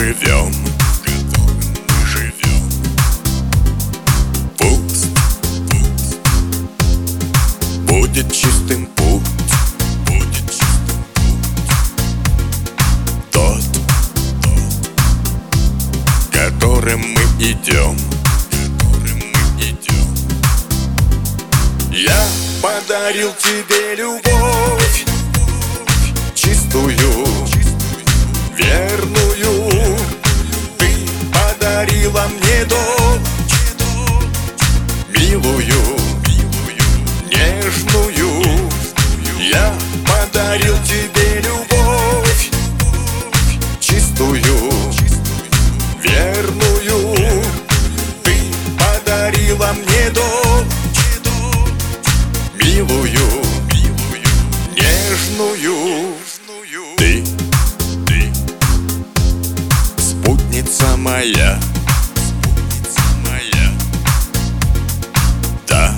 живем, пусть будет чистым путь, тот, которым мы идем. Я подарил тебе любовь, чистую, верную. Ты подарила мне дочь, милую, нежную. Я подарил тебе любовь, чистую, верную. Ты подарила мне дочь, милую, нежную. Ты спутница моя, да,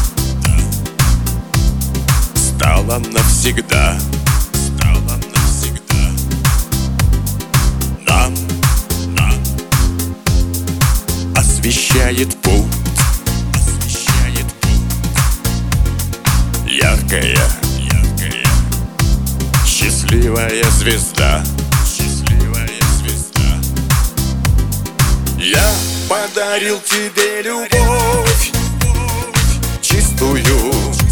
стала навсегда. Нам освещает путь яркая, счастливая звезда. Я подарил тебе любовь, чистую,